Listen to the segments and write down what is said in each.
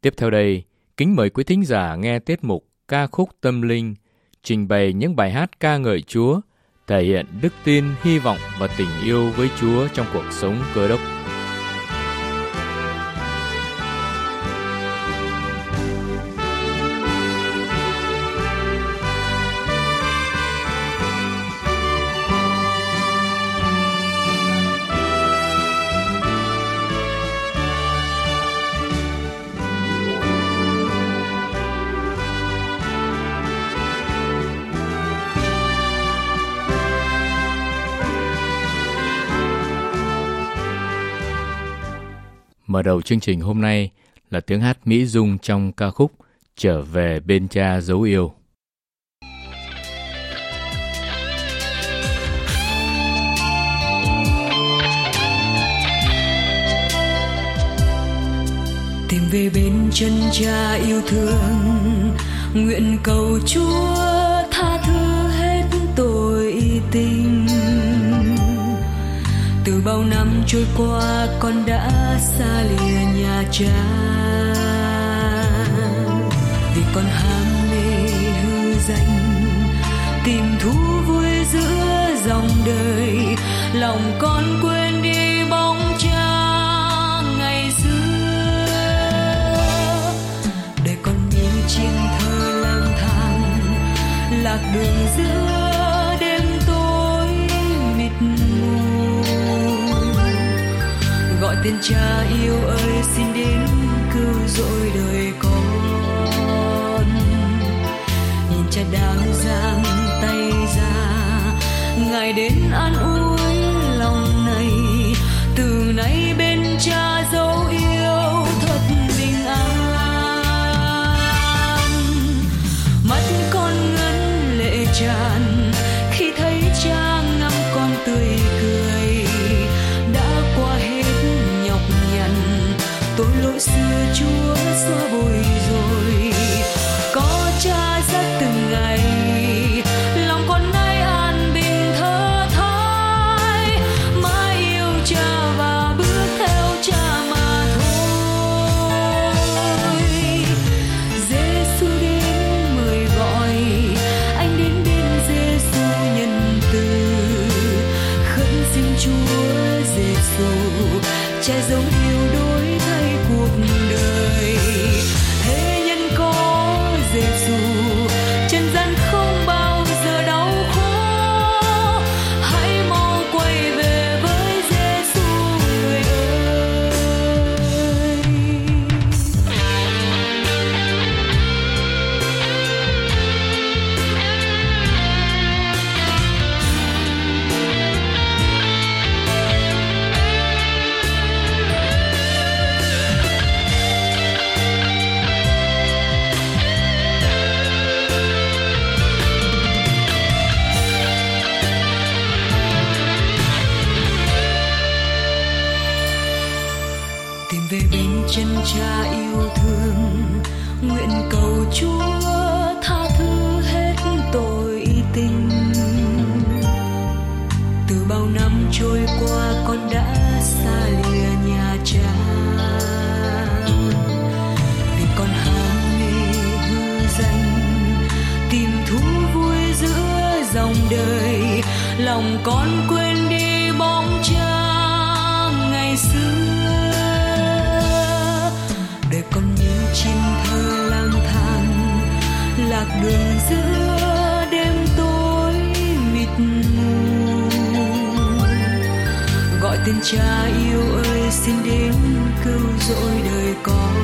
Tiếp theo đây, kính mời quý thính giả nghe tiết mục Ca khúc tâm linh, trình bày những bài hát ca ngợi Chúa, thể hiện đức tin, hy vọng và tình yêu với Chúa trong cuộc sống Cơ Đốc. Mở đầu chương trình hôm nay là tiếng hát Mỹ Dung trong ca khúc Trở về bên Cha dấu yêu. Tìm về bên chân Cha yêu thương, nguyện cầu Chúa tha thứ hết tội tình. Từ bao năm trôi qua con đã xa lìa nhà Cha, vì con ham mê hư danh, tìm thú vui giữa dòng đời. Lòng con quên đi bóng Cha ngày xưa, để con như chim thơ lang thang lạc đường giữa đêm tối mịt mù. Gọi tên Cha yêu ơi, xin đến cứu rỗi đời con. Nhìn Cha đang giang tay ra, Ngài đến an ủi lòng này. Từ nay bên Cha dấu yêu thật bình an. Mắt con ngấn lệ tràn khi thấy Cha ngắm con tươi cười. Đã qua hết nhọc nhằn, tội lỗi xưa Chúa xóa bụi rồi. Có Cha dắt từng ngày, lòng con nay an bình thơ thái. Mãi yêu Cha và bước theo Cha mà thôi. Giê-xu đến mời gọi, anh đến bên Giê-xu nhân từ. Khấn xin Chúa Giê-xu, Cha dấu yêu đổi thay cuộc đời. Thế nhân có Giê-xu, chân gian không bao giờ đau khổ. Hãy mau quay về với Giê-xu người ơi. Tìm về bên chân Cha yêu thương, nguyện cầu Chúa tha thứ hết tội tình. Từ bao năm trôi qua con đã xa lìa nhà Cha, vì con ham mê hư danh, tìm thú vui giữa dòng đời. Lòng con quên đi bóng Cha ngày xưa, đời con như chim thơ lang thang lạc đường giữa đêm tối mịt mù. Gọi tên Cha yêu ơi, xin đến cứu rỗi đời con.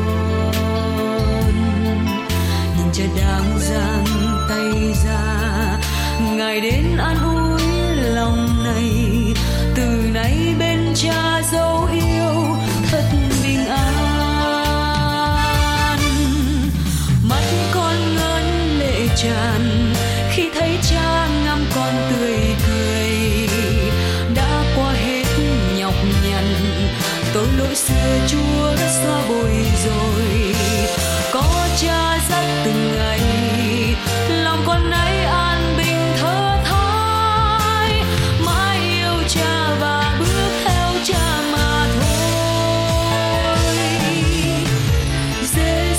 Nhìn Cha đang giang tay ra, Ngài đến an ủi lòng này. Từ nay bên Cha dấu yêu thật bình an. Mắt con ngấn lệ tràn khi thấy Cha ngắm con tươi cười. Đã qua hết nhọc nhằn, tội lỗi xưa Chúa đã xóa bụi rồi. Có Cha dắt từng ngày, lòng con nay an bình thơ thái. Mãi yêu Cha và bước theo Cha mà thôi.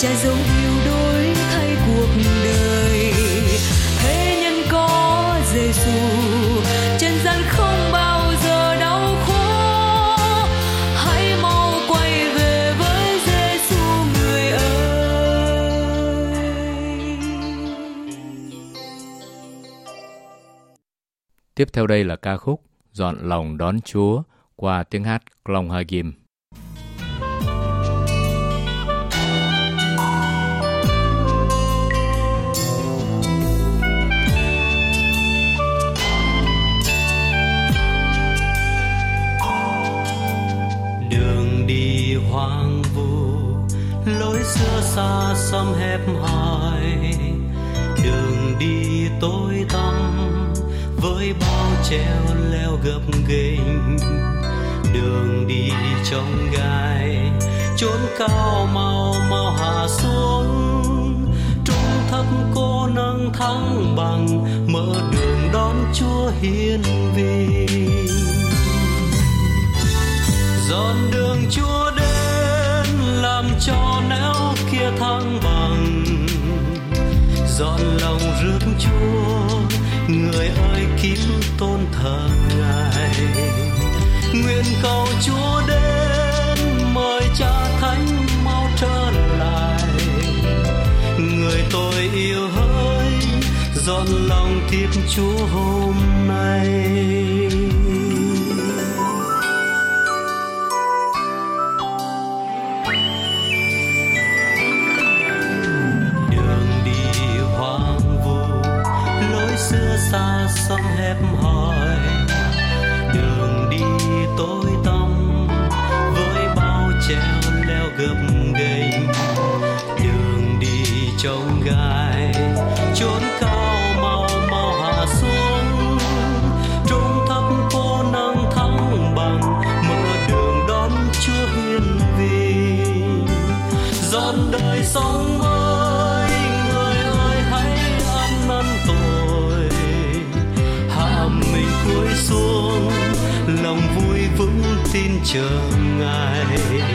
Cha dấu yêu đổi thay cuộc đời. Thế nhân có Giêsu, trần gian không bao giờ đau khổ. Hãy mau quay về với Giêsu người ơi. Tiếp theo đây là ca khúc Dọn lòng đón Chúa qua tiếng hát Klong Hagim. Đường đi hoang vu, lối xưa xa xăm hẹp hòi, đường đi tối tăm với bao treo leo gập ghềnh, đường đi trong gai chốn cao mau mau hạ xuống, trung thấp cô nâng thăng bằng, mở đường đón Chúa hiển vinh. Dọn đường Chúa đến làm cho nẻo kia thăng bằng, dọn lòng rước Chúa, người ơi kíp tôn thờ Ngài. Nguyện cầu Chúa đến mời Cha Thánh mau trở lại, người tôi yêu hỡi dọn lòng tiếp Chúa hôm nay. Xa xăm hẹp hòi, đường đi tối tăm với bao treo leo gập ghềnh, đường đi trong gai chốn cao mau mau hạ xuống, trung thấp cô nâng thăng bằng, mở đường đón Chúa hiển vinh. Dọn đời sống mới, người ơi hãy ăn năn tội, mình cúi xuống lòng vui vững tin chờ Ngài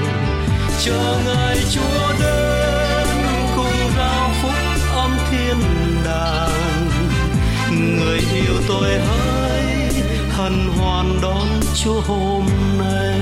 Chúa đến cùng giao phúc âm thiên đàng. Người yêu tôi hỡi hân hoan đón Chúa hôm nay.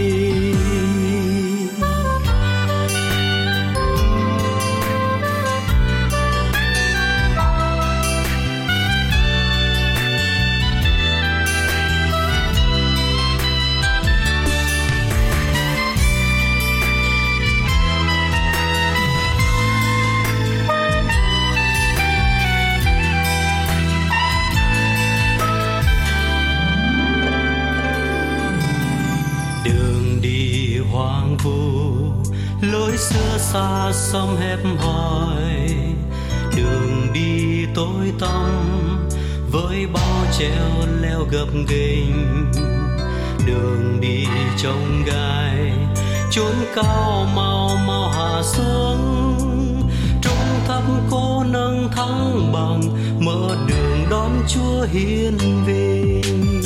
Lối xưa xa xăm hẹp hòi, đường đi tối tăm với bao treo leo gập ghềnh, đường đi trong gai chốn cao mau mau hạ xuống, trung thấp cô nâng thăng bằng, mở đường đón Chúa hiển vinh.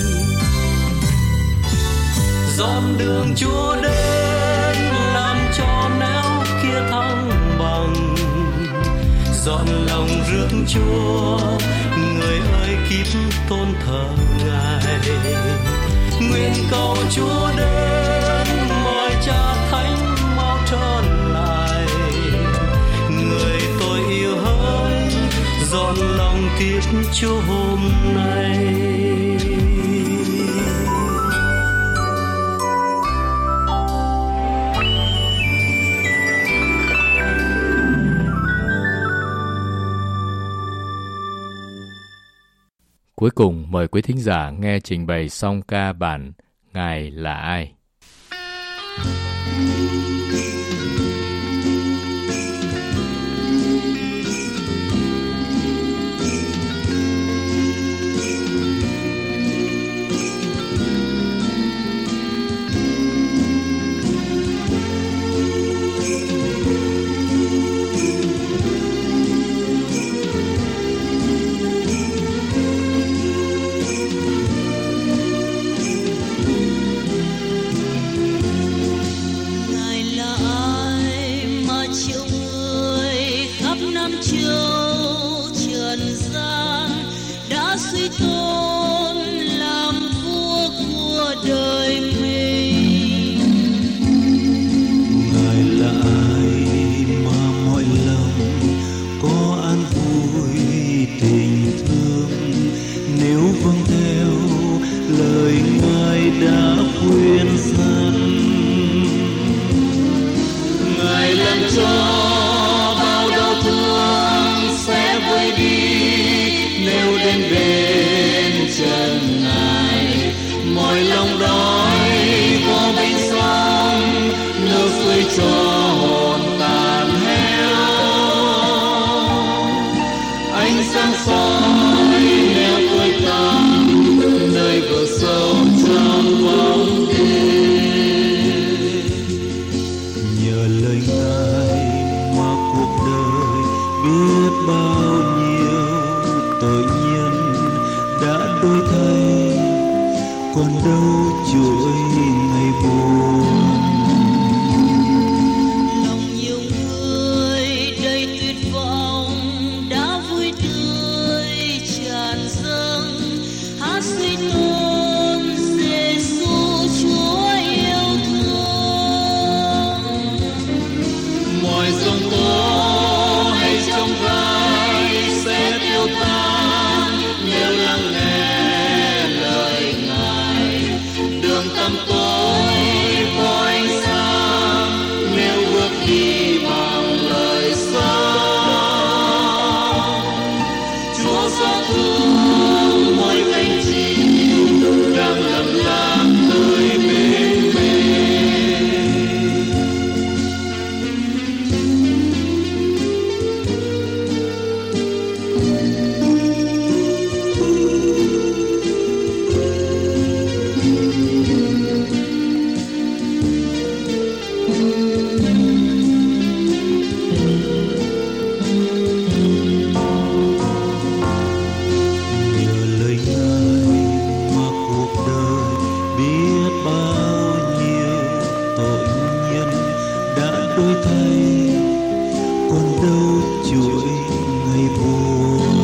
Dọn đường Chúa đến làm cho nẻo kia thăng bằng, dọn lòng rước Chúa, người ơi kíp tôn thờ Ngài. Nguyện cầu Chúa đến mời Cha Thánh mau trở lại, người tôi yêu hỡi dọn lòng tiếp Chúa hôm nay. Cuối cùng, mời quý thính giả nghe trình bày song ca bản Ngài là ai. Ngài tội nhân đã đổi thay, còn đâu chuỗi ngày buồn.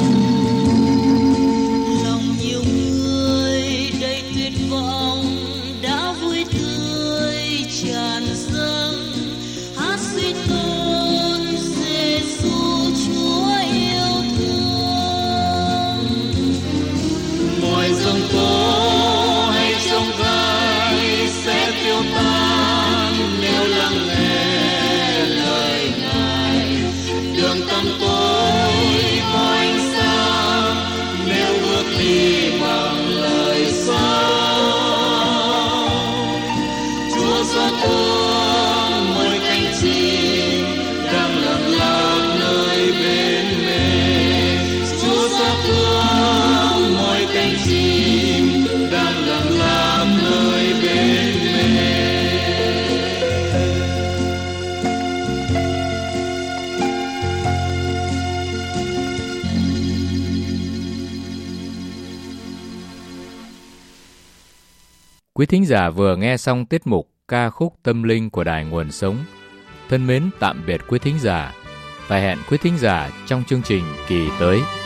Lòng nhiều người đầy tuyệt vọng đã vui tươi tràn dâng, hát suy tôn Giêsu Chúa yêu thương. Mọi dòng tố hay trong gai sẽ tiêu tan nếu lắng nghe lời Ngài. Đường tăm tối có ánh sáng nếu bước đi bằng lời sáng. Chúa xót thương mỗi cánh chim đang lặng lặng nơi bên mê. Chúa xót thương mỗi cánh chim đang lặng lặng nơi bên mê. Quý thính giả vừa nghe xong tiết mục ca khúc tâm linh của Đài Nguồn Sống. Thân mến tạm biệt quý thính giả và hẹn quý thính giả trong chương trình kỳ tới.